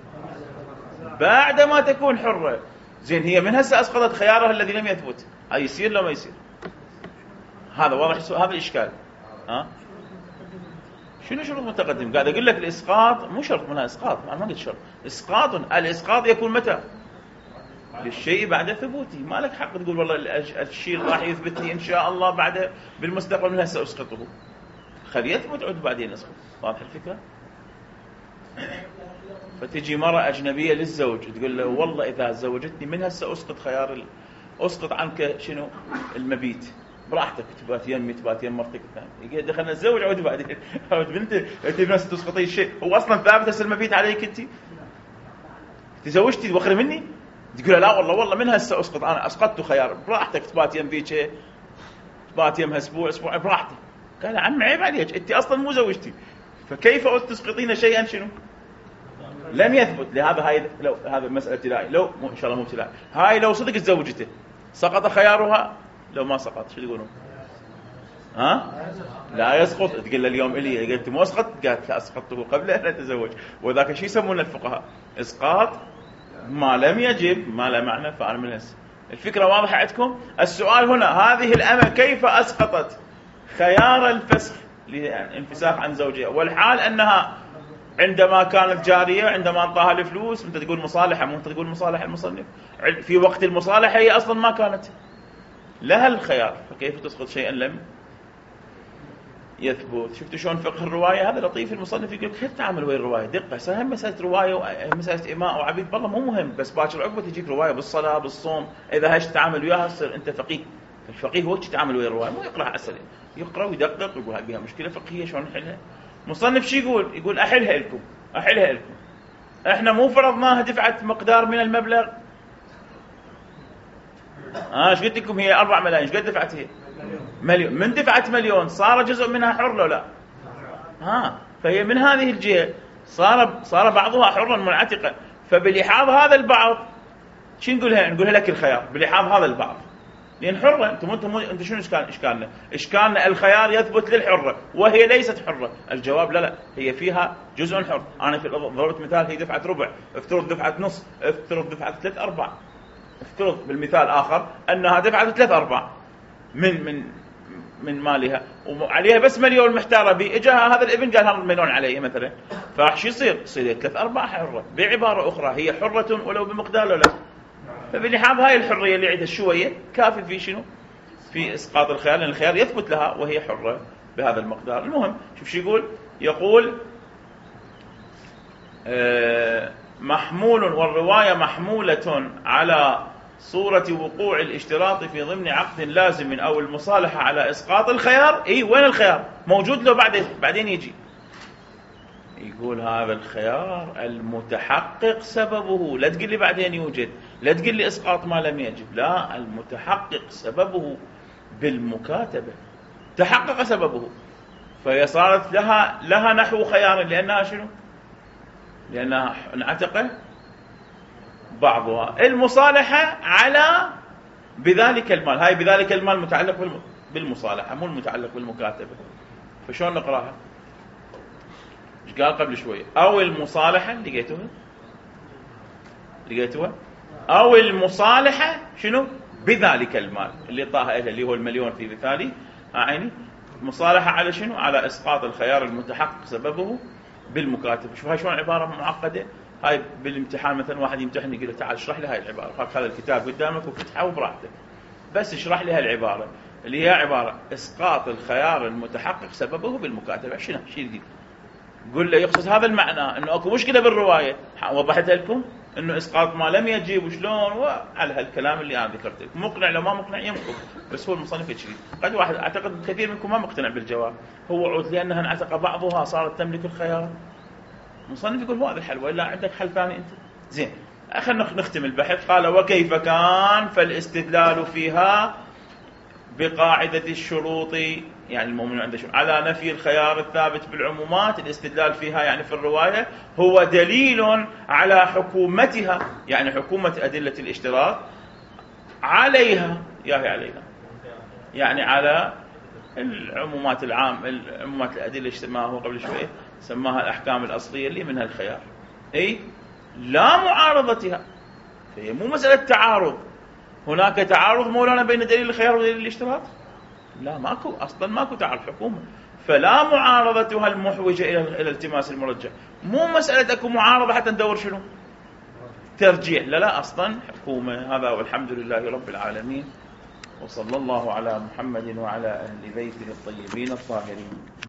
بعد ما تكون حرة. زين هي من هسه أسقطت خيارها الذي لم يثبت، هاي يصير لو ما يصير؟ هذا واضح. هذا الإشكال. ها شنو شروط متقدم؟ قاعد أقول لك الإسقاط مو شرط منها إسقاط. أنا ما قلت شرط. إسقاط الإسقاط يكون متى؟ للشيء بعد ثبوته. ما لك حق تقول والله الشيء راح يثبت لي إن شاء الله بعد بالمستقبل من هسه أسقطه. خلي يثبت عود بعدين أسقط. واضح الفكرة؟ فتجي مرة أجنبية للزوج تقول له والله إذا زوجتني من هسه أسقط خيار اسقط عنك شنو المبيت براحتك، تبات يمي تبات يم مرتك الثانيه، دخلنا نتزوج عود بعدين بنت انت بنفس تسقطين شيء هو اصلا ثابت هسه المبيت عليك انت تزوجتي وخري مني تقول لا والله والله من هسه اسقط انا اسقطت خيار براحتك تبات يم بيك تبات يمها اسبوع اسبوع براحتك. قال عم عيب عليك انت اصلا مو زوجتي فكيف تسقطين شيئا شنو لم يثبت. لهذا هاي لو هذا مساله ابتلاء لو ان شاء الله مو ابتلاء هاي لو صدق تزوجته سقط خيارها لو ما سقط شو تقولون؟ ها لا يسقط. تقول له اليوم الي قلت مو اسقط قالت لا اسقطته قبل ان اتزوج وذاك شيء يسمونه الفقهاء اسقاط ما لم يجب ما له معنى فعل من هسه. الفكره واضحه عندكم؟ السؤال هنا هذه الأمة كيف اسقطت خيار الفسخ للانفساخ عن زوجها والحال انها عندما كانت جاريه عندما انطاها الفلوس انت تقول مصالحه مو انت تقول مصالحه المصنف في وقت المصالحه هي اصلا ما كانت لها الخيار فكيف تسقط شيئا لم يثبت. شفتوا شلون فقه الروايه هذا لطيف. المصنف يقول كيف تعامل ويا الروايه دقه سهم مساله روايه ومساله اماء وعبيد والله مو مهم بس باكر عقبه تجيك روايه بالصلاه بالصوم اذا هاش تتعامل وياها تصير انت فقيه. الفقيه هو تتعامل ويا الروايه مو يقرا عسل يقرا ويدقق ويقول هاي بها مشكله فقهيه شلون نحلها. مصنف شو يقول؟ يقول احلها لكم احلها لكم احنا مو فرضناها دفعت مقدار من المبلغ اه ايش قلت لكم هي أربعة ملايين ايش قد دفعت هي؟ مليون. من دفعت مليون صار جزء منها حر لو لا؟ ها فهي من هذه الجهه صار صار بعضها حرا منعتقا فبلحاظ هذا البعض شو نقولها؟ نقولها لك الخيار بلحاظ هذا البعض لان حره انتم انتم انت شنو اشكال اشكالنا؟ اشكالنا الخيار يثبت للحره وهي ليست حره. الجواب لا لا هي فيها جزء حر. انا في ضربت مثال هي دفعت ربع افترض دفعت نص افترض دفعت ثلاث ارباع افترض بالمثال اخر انها دفعت ثلاث ارباع من من من مالها وعليها بس مليون محتاره به اجاها هذا الابن قال هذا المليون علي مثلا فراح شو يصير؟ يصير ثلاث ارباع حره. بعباره اخرى هي حره ولو بمقدار ولا لا. فبلحاظ هاي الحريه اللي عندها شويه كافي في شنو؟ في اسقاط الخيار لان الخيار يثبت لها وهي حره بهذا المقدار. المهم شوف شو يقول؟ يقول آه محمول والروايه محموله على صورة وقوع الاشتراط في ضمن عقد لازم أو المصالحة على إسقاط الخيار. إيه وين الخيار؟ موجود له بعدين بعدين يجي يقول هذا الخيار المتحقق سببه لا تقول لي بعدين يوجد لا تقول لي إسقاط ما لم يجب لا المتحقق سببه بالمكاتبة تحقق سببه فهي صارت لها لها نحو خيار لأنها شنو؟ لأنها انعتق بعضها. المصالحة على بذلك المال هاي بذلك المال متعلق بالمصالحة مو المتعلق بالمكاتبة. فشون نقراها؟ ايش قال قبل شوية؟ أو المصالحة لقيتوها لقيتوها أو المصالحة شنو؟ بذلك المال اللي طاها إلها اللي هو المليون في مثالي عيني مصالحة على شنو؟ على إسقاط الخيار المتحقق سببه بالمكاتبة. شوف هاي شلون عبارة معقدة. هاي بالامتحان مثلا واحد يمتحني يقول له تعال اشرح لي هاي العبارة خذ هذا الكتاب قدامك وفتحه وبراحتك بس اشرح لي هالعبارة اللي هي عبارة اسقاط الخيار المتحقق سببه بالمكاتبة. شنو شو يدي؟ قول له يقصد هذا المعنى انه اكو مشكلة بالرواية وضحت لكم انه اسقاط ما لم يجيب وشلون وعلى هالكلام اللي انا ذكرت لكم. مقنع لو ما مقنع يمكن بس هو المصنف يشري. قد واحد اعتقد كثير منكم ما مقتنع بالجواب هو عود لانها انعتق بعضها صارت تملك الخيار. المصنف يقول هو هذا الحل ولا عندك حل ثاني انت؟ زين خلينا نختم البحث. قال وكيف كان فالاستدلال فيها بقاعدة الشروط يعني المؤمن عنده شروط على نفي الخيار الثابت بالعمومات. الاستدلال فيها يعني في الرواية هو دليل على حكومتها يعني حكومة أدلة الاشتراط عليها ياهي عليها يعني على العمومات العام العمومات الأدلة سماها هو قبل شوية سماها الأحكام الأصلية اللي منها الخيار أي لا معارضتها. فهي مو مسألة تعارض. هناك تعارض مولانا بين دليل الخيار ودليل الاشتراط؟ لا ماكو أصلا ماكو تعارض حكومة. فلا معارضتها المحوجة إلى إلى التماس المرجح. مو مسألة أكو معارضة حتى ندور شنو ترجيح لا لا أصلا حكومة. هذا والحمد لله رب العالمين وصلى الله على محمد وعلى أهل بيته الطيبين الطاهرين.